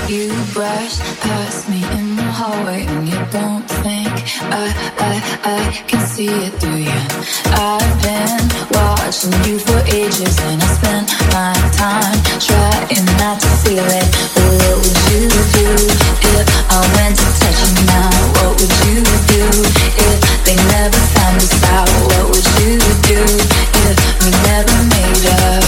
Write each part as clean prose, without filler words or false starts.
You brush past me in the hallway and you don't think I can see it through you. I've been watching you for ages and I spent my time trying not to feel it. But what would you do if I went to touch you now? What would you do if they never found us out? What would you do if we never made up?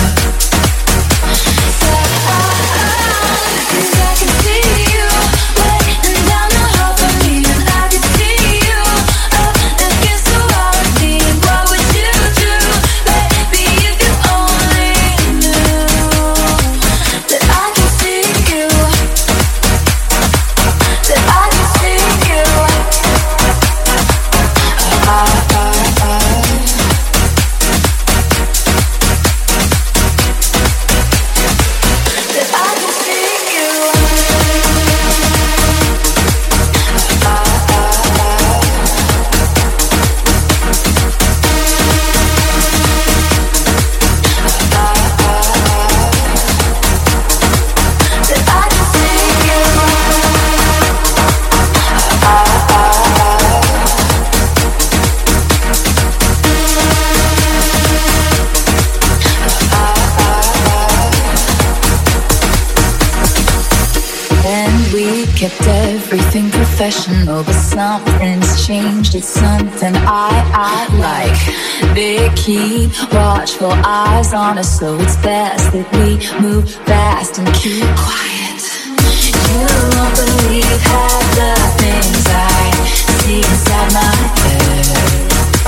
Kept everything professional, but something's changed. It's something I like. They keep watchful eyes on us, so it's best that we move fast and keep quiet. You won't believe half the things I see inside my head.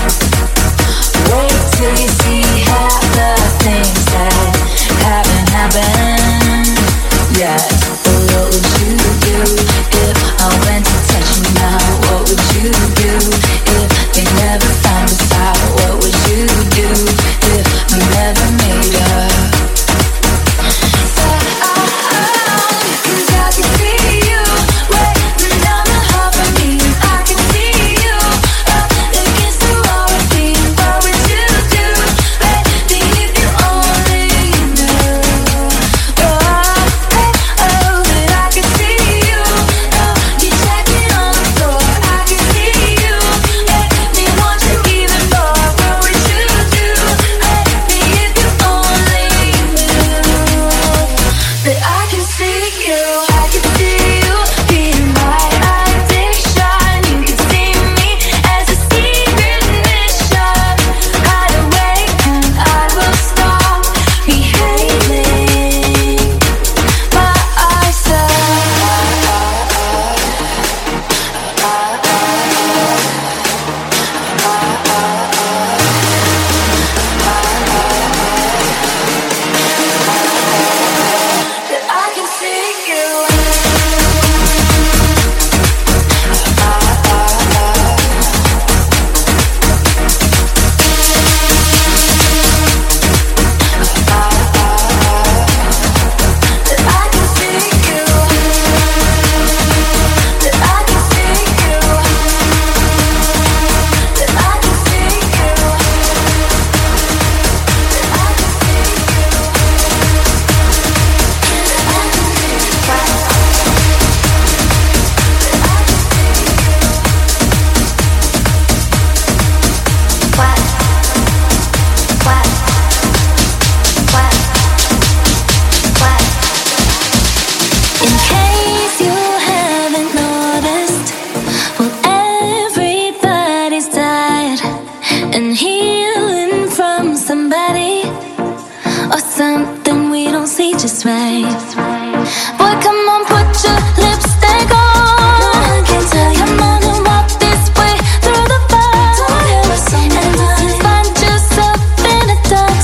Wait till you see half the things that haven't happened yet. What would you do if I went to touch you now? What would you do if they never found us out? What would you do if we never made up? Cause I can see you waiting down the hall for me. I can see you up against the wall with me. What would you do, baby, if you only knew?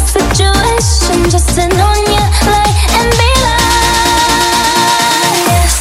Just to know you, light and be light.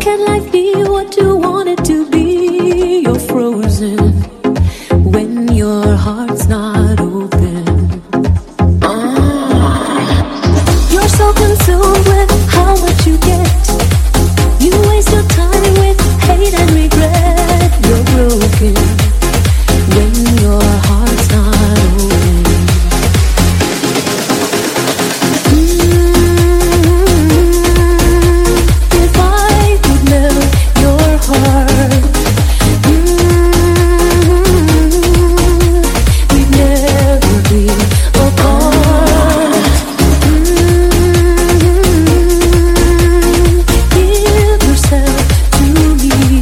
can life be what you want it to be? You're frozen when your heart's not open. You're so consumed with how much you get. You waste your time with hate and regret. You're broken when your heart's not open. If I could melt your heart, we'd never be apart. Give yourself to me.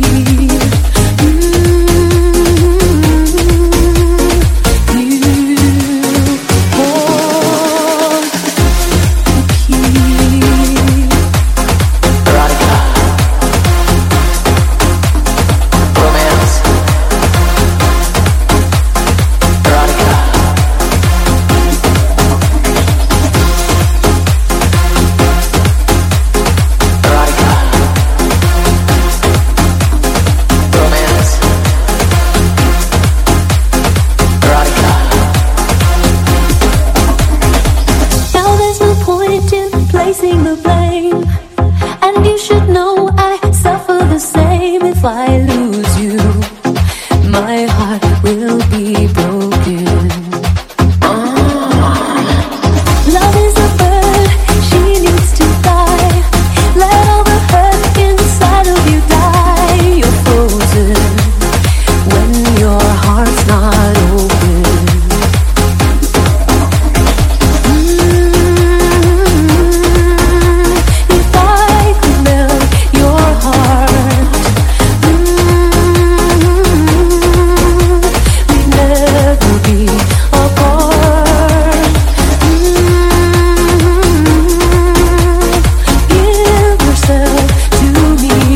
Now there's no point in placing the blame, and you should know I suffer the same. If I lose you, my heart will be broken. Love is a bird, she needs to fly. Let all the hurt inside of you die. You're frozen when your heart's not open. If I could melt your heart, we'd never be apart. Give yourself to me.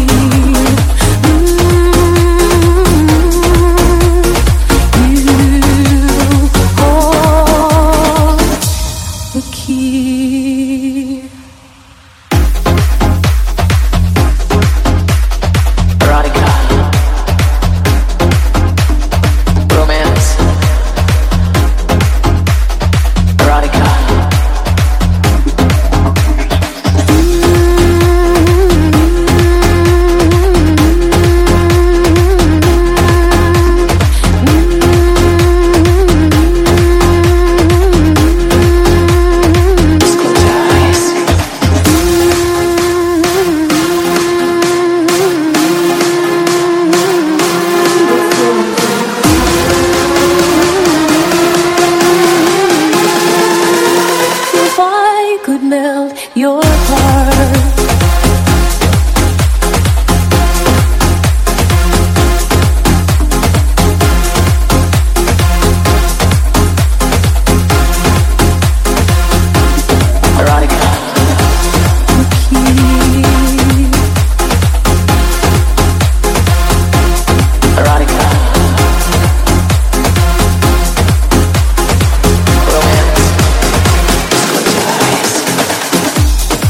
You hold the key. Erotica, romance, erotica, just close your eyes. If I could melt your heart, Erotica, erotica, romance, just close your eyes.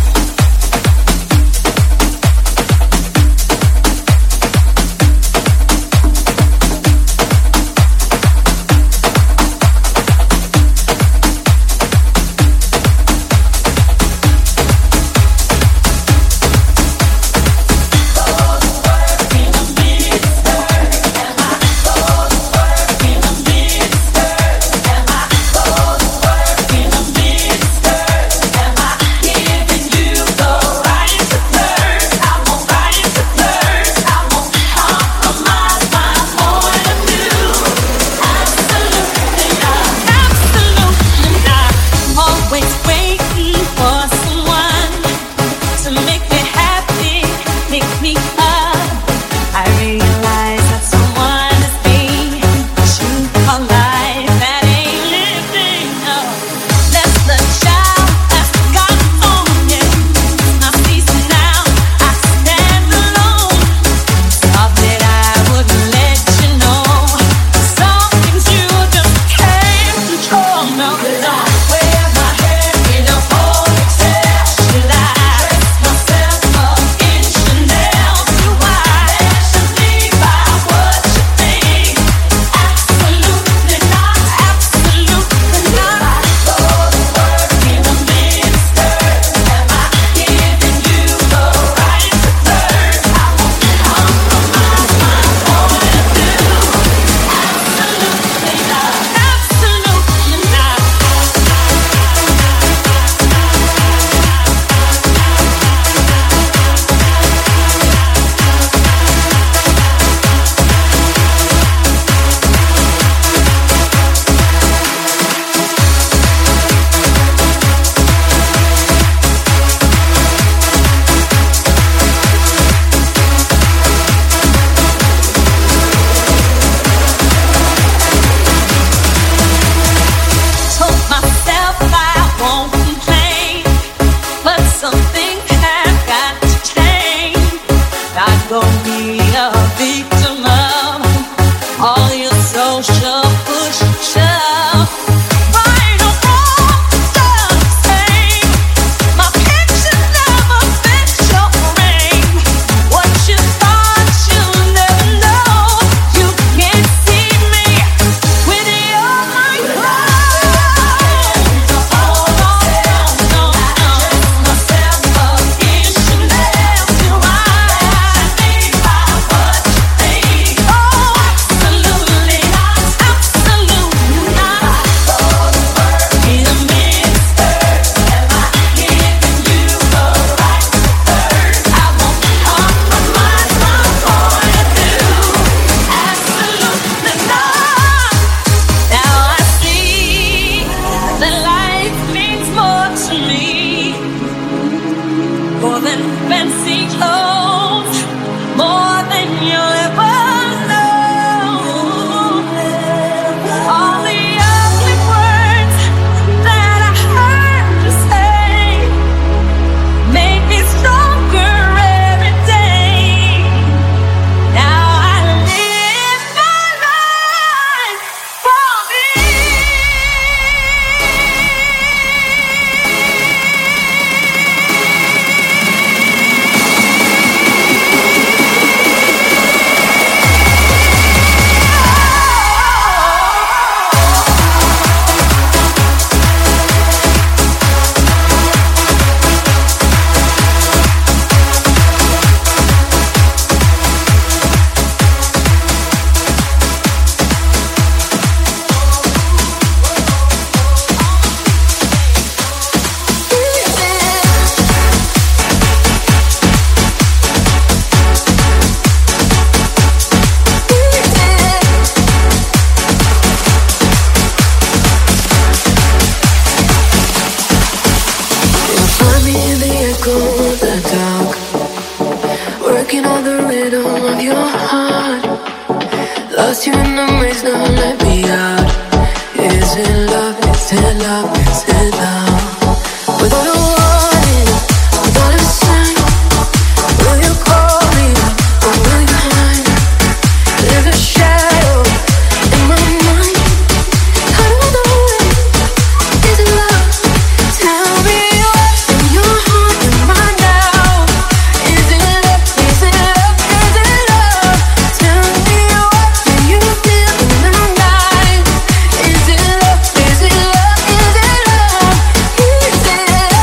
circle the dark, working on the rhythm of your heart. Lost you in the maze, now let me out. Is it love? Is it love? Is it love? Without a warning, without a sign, will you call me or will you hide? There's a shadow in my mind. How do I know it? Is it love? Tell me what's in your heart and mind now. Is it love? Is it love? Is it love? Tell me what do you feel in the night? Is it love? Is it love? Is it love? Is it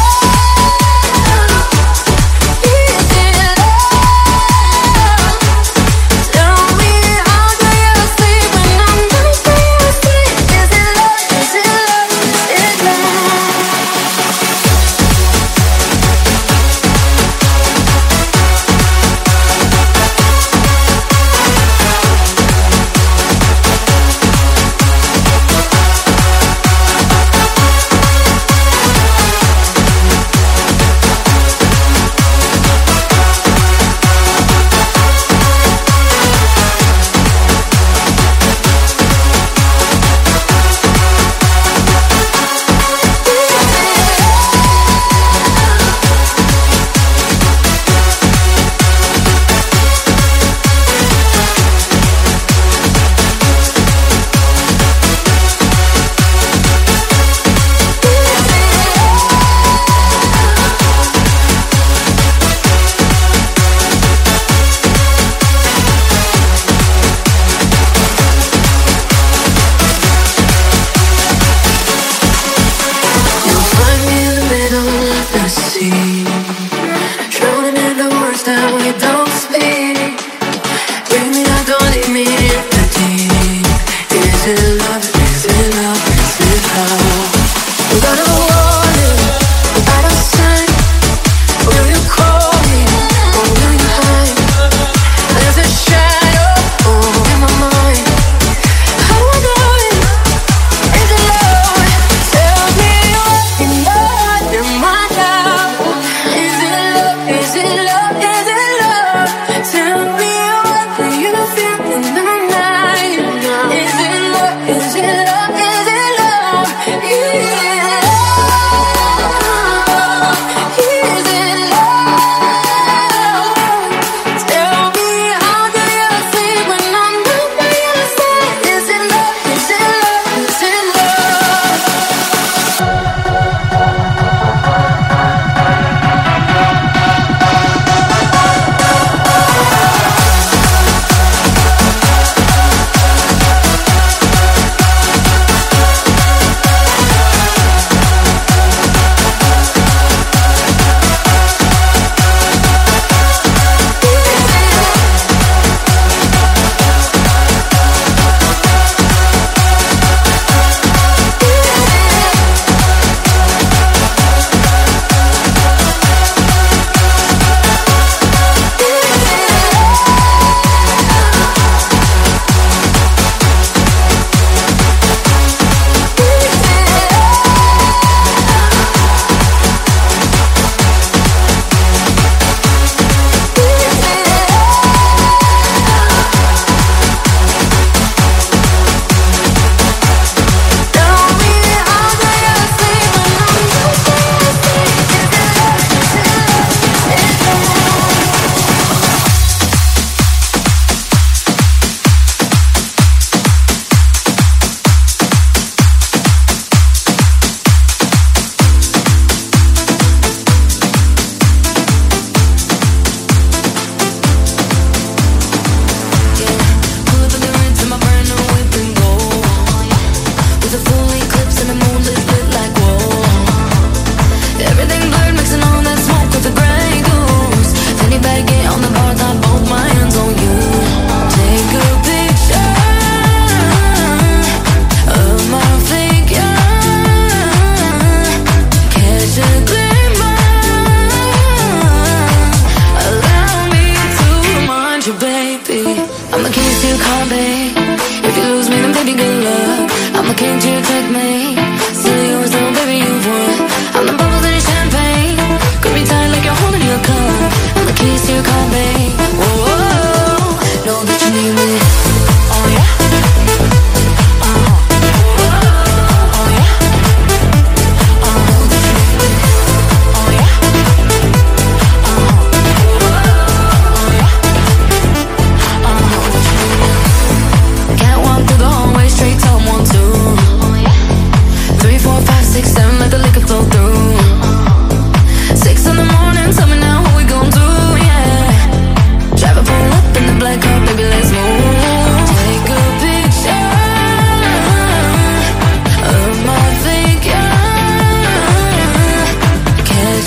love? Is it love? Tell me how do you sleep when I'm not by your side? Is it love? Is it love? Is it love? You'll find me in the middle of the sea, drowning in the words that we don't speak. Bring me out, don't leave me in the deep. Is it love? Is it love? Is it love? Without a warning, without a sign, will you call me or will you hide? There's a shadow in my mind. How do I know it? Is it love? Tell me what you know in my love.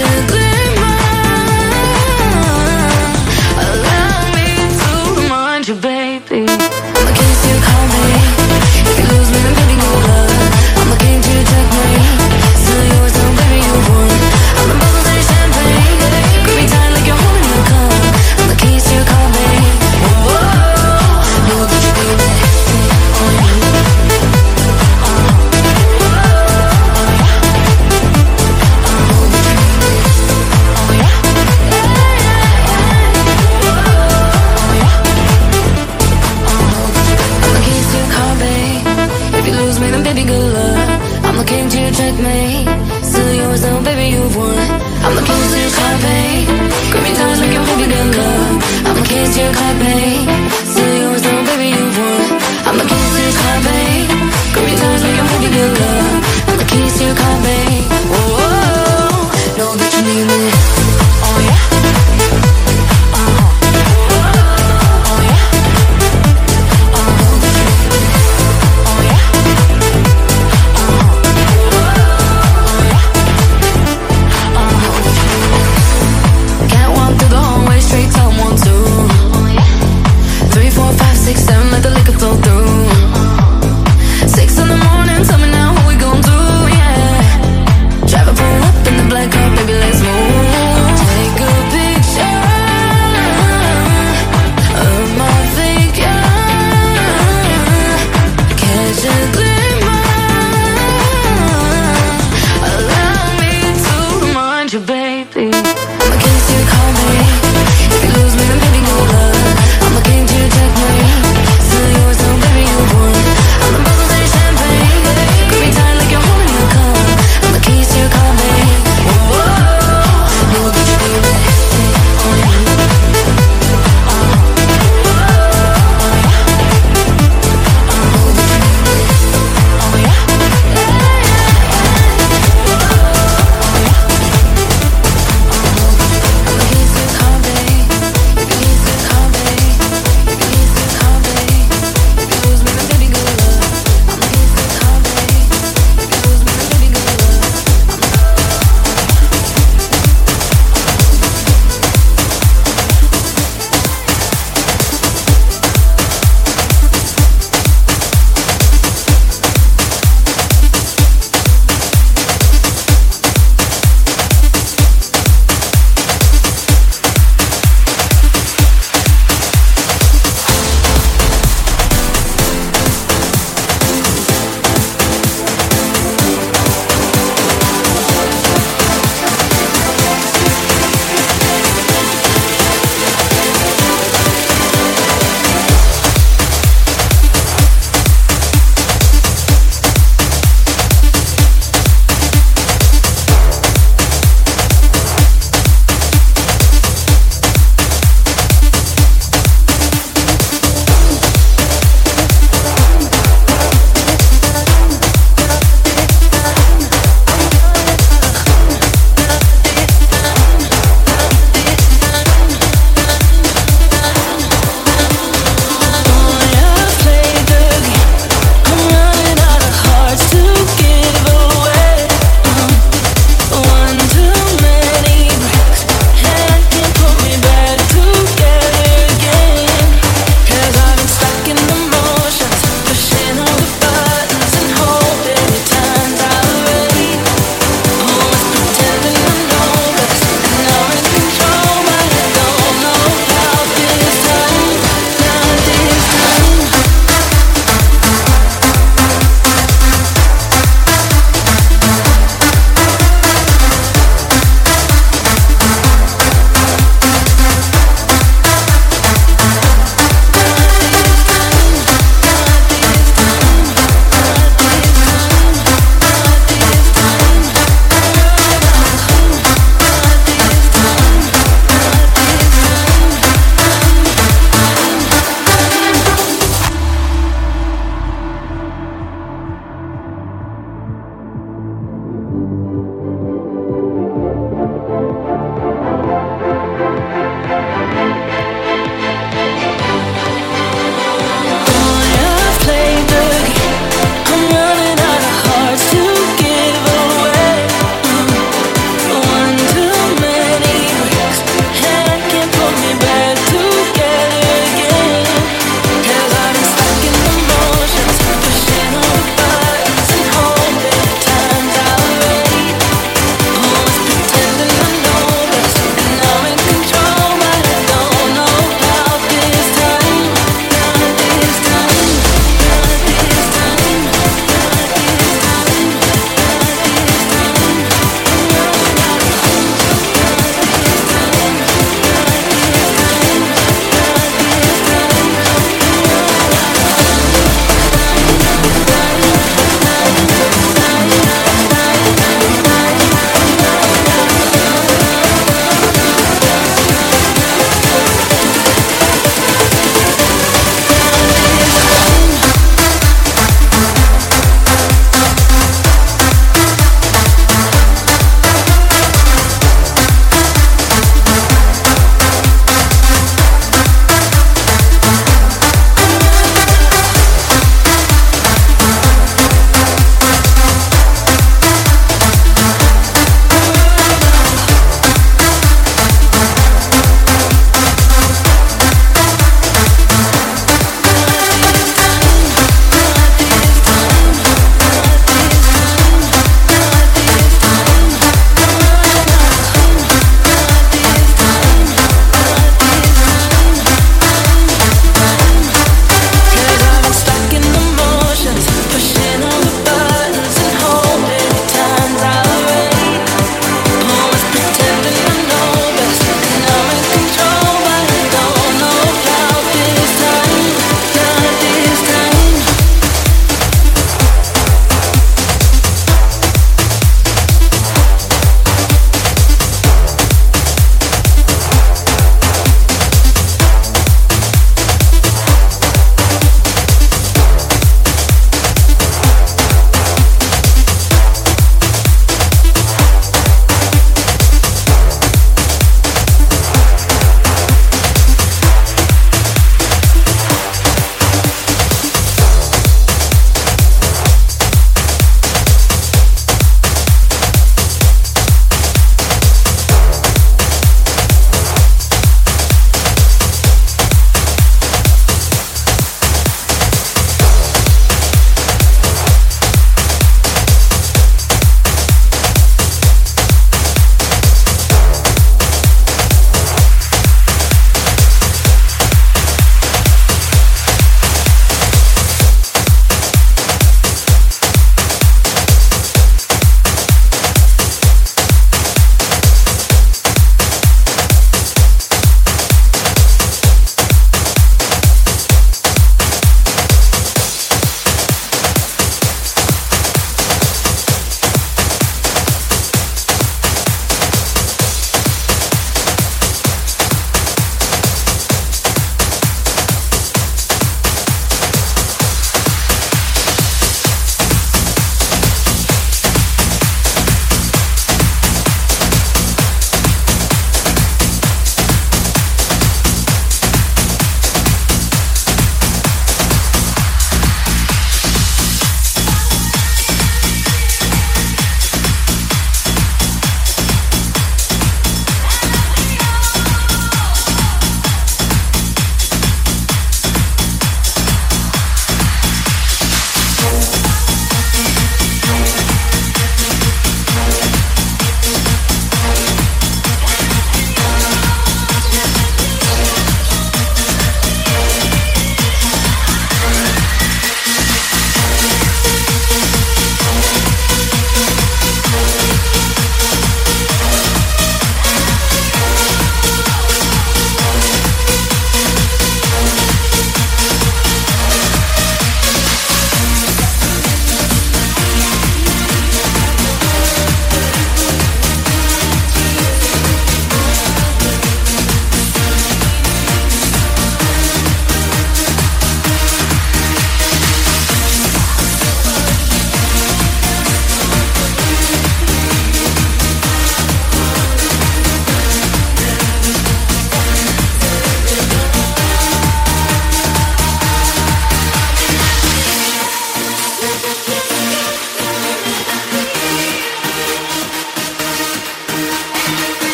Let the liquor flow through.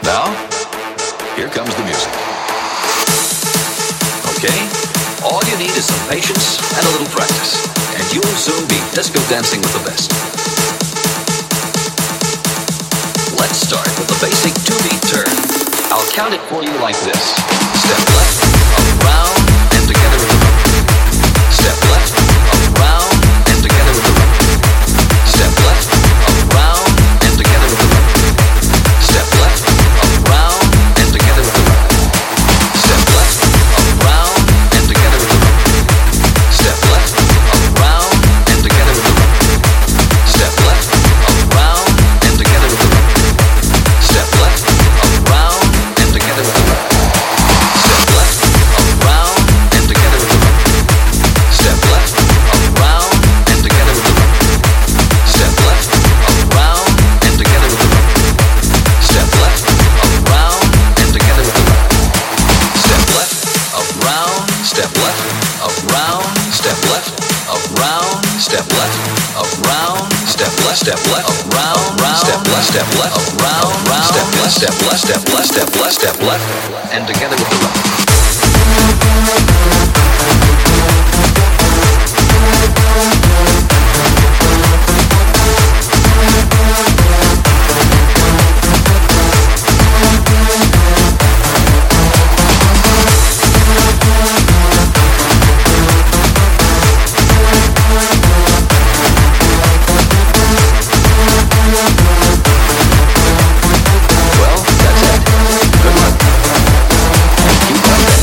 Now, here comes the music. Okay? All you need is some patience and a little practice, and you'll soon be disco dancing with the best. Let's start with the basic 2-beat turn. I'll count it for you like this. Step left, up, round, and together with the right. Step left, up, round, and together with the right. Step left, up, round, and together with the right. Step left, up, round, and together with the right. Step left, up, round, and together with the right. Step left, up, round, and together with the right. Step left, up, round, and together with the right. Step left, up, round, and together with the right. Step left, up, round, and together with the right. Step left, up, round, and together with the right. Step left, up, round, and together with the right. Step left, up, round, and together with the right. Step left, up, round, step left, up, round, step left, up, round, step left, up, round, step left, up, round, step left, up, round, step left, step left, and together with the right. Well, that's it. Good luck. Keep on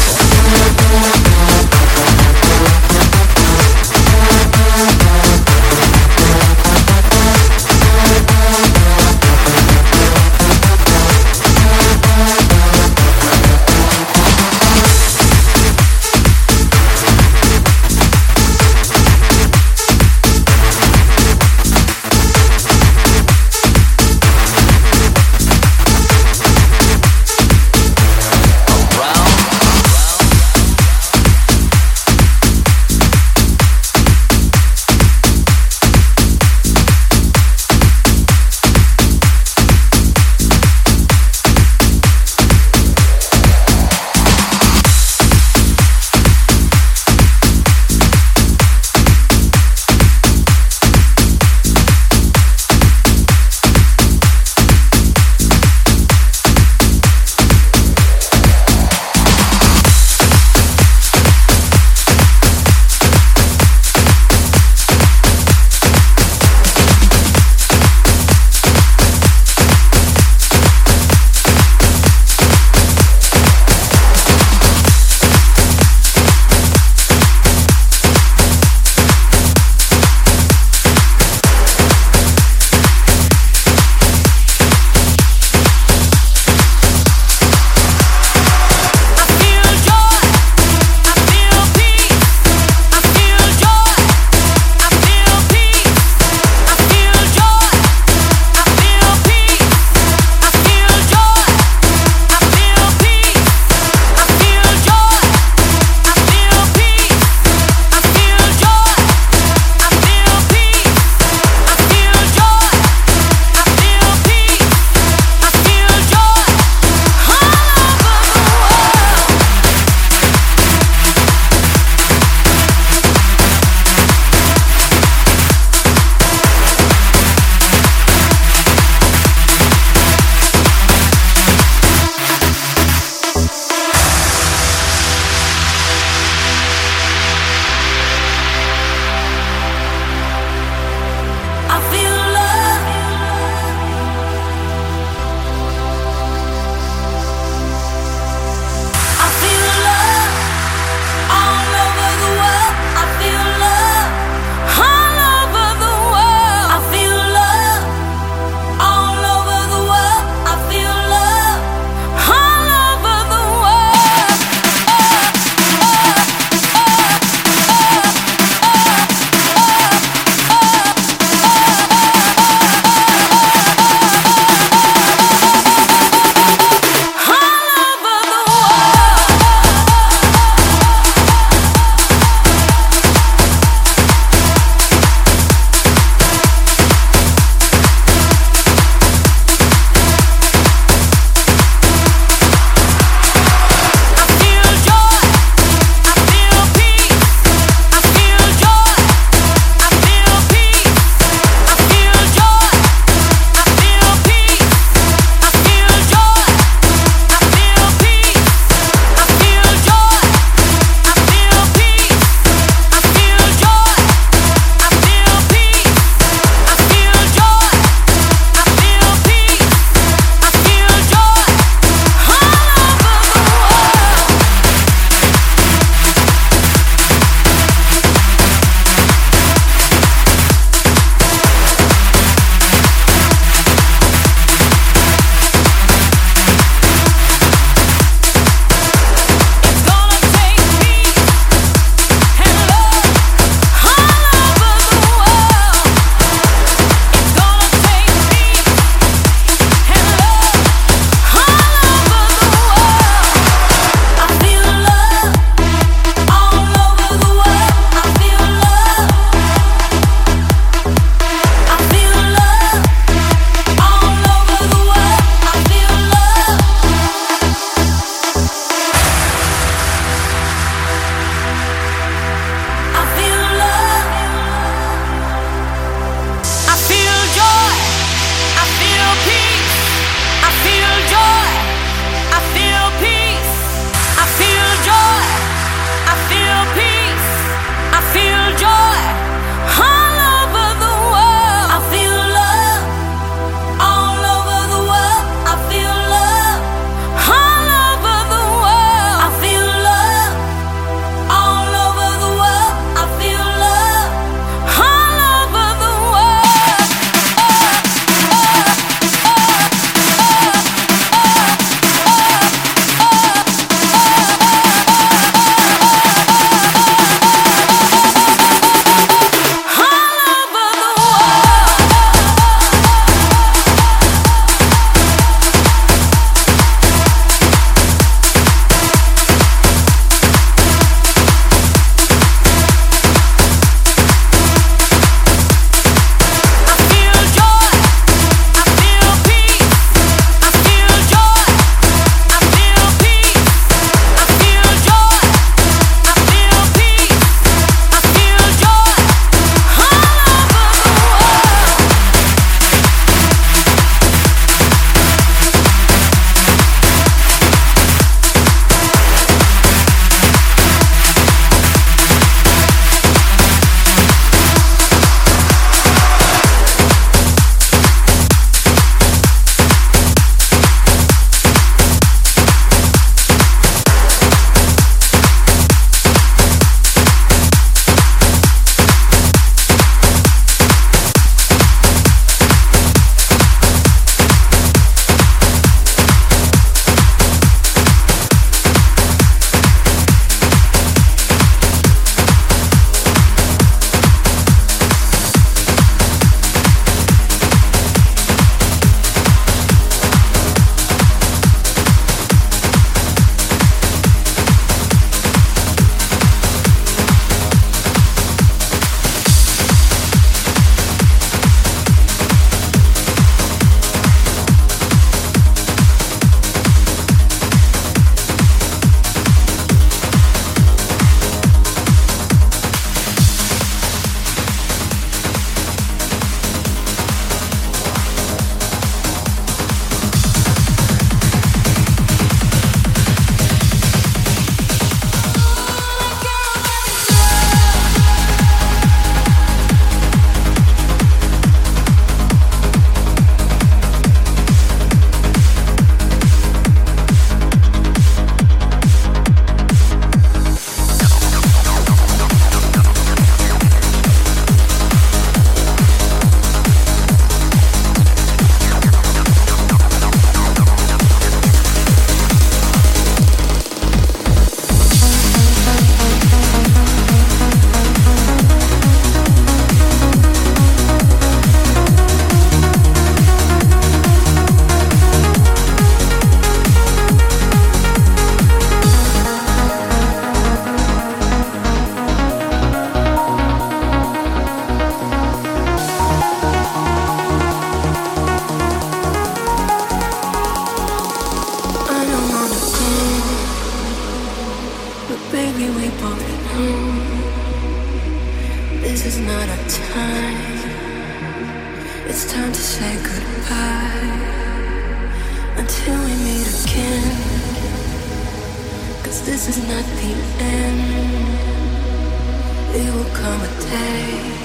out of time. It's time to say goodbye until we meet again. 'Cause this is not the end. It will come a day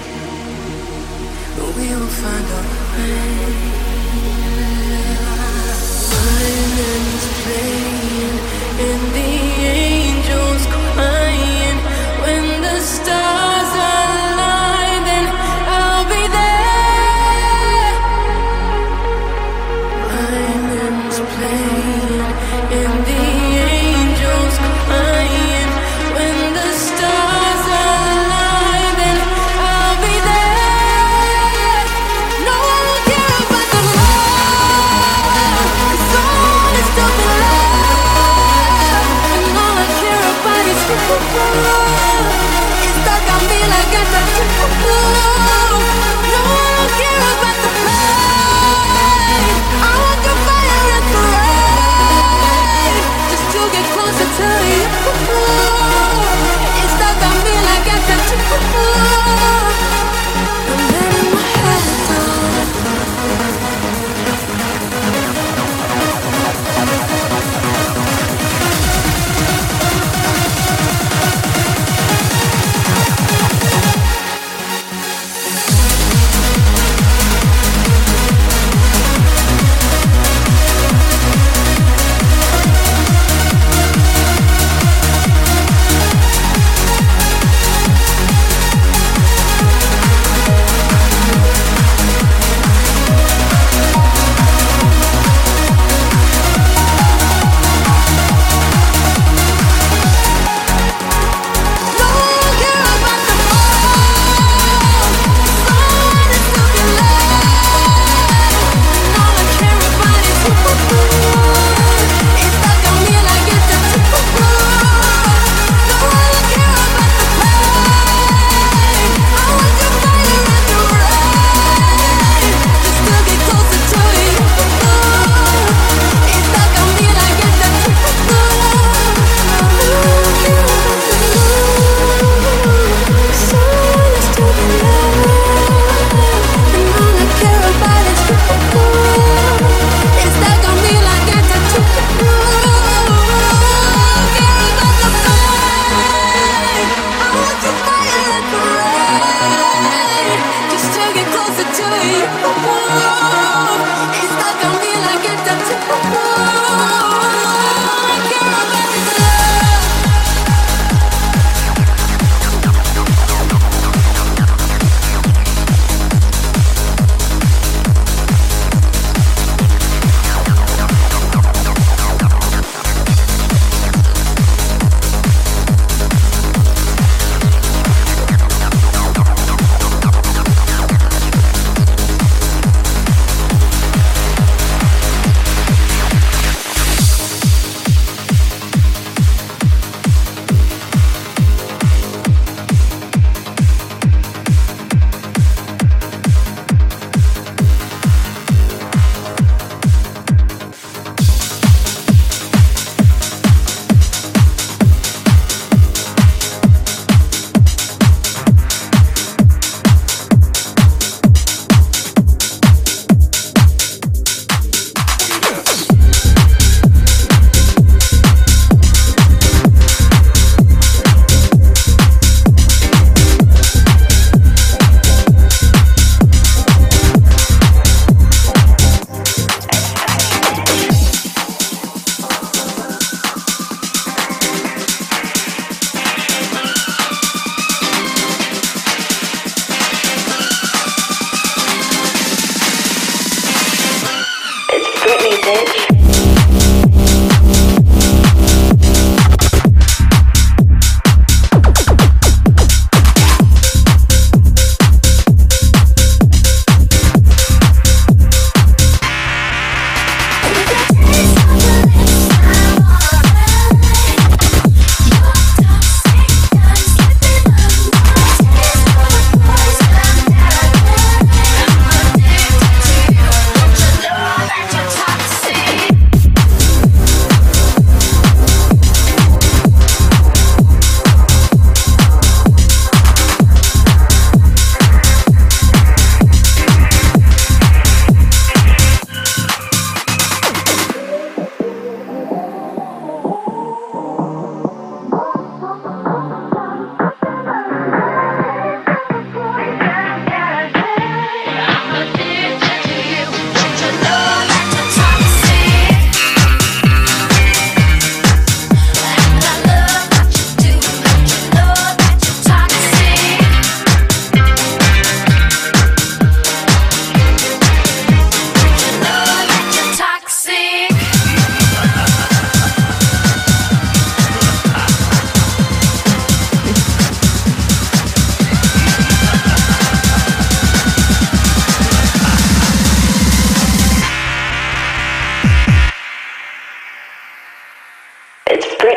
when we will find our way. Violins playing and the angels crying. When the stars align, then I'll be there. Violins playing and the angels crying. When the stars align, then I'll be there. No one will care about the love.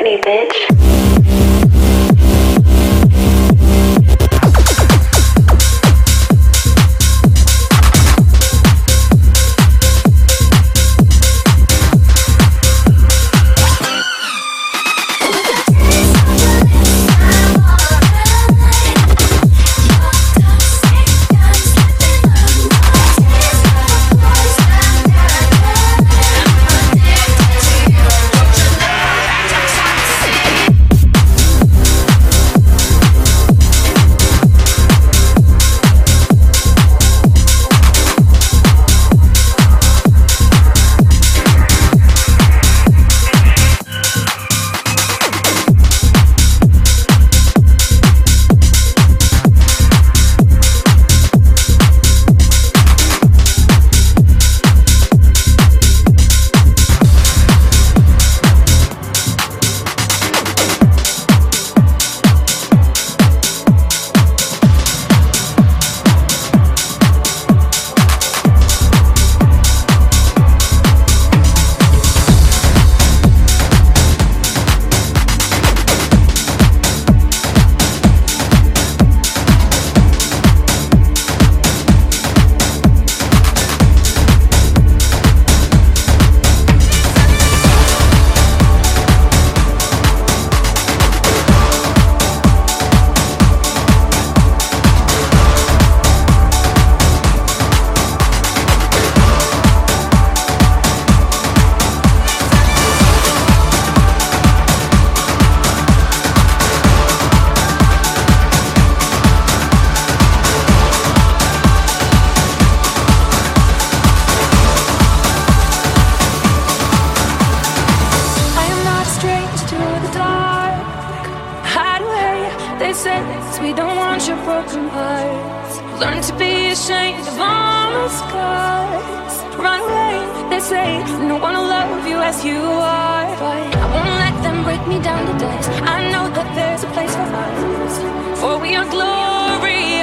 me, bitch. I know that there's a place for us, for we are glorious.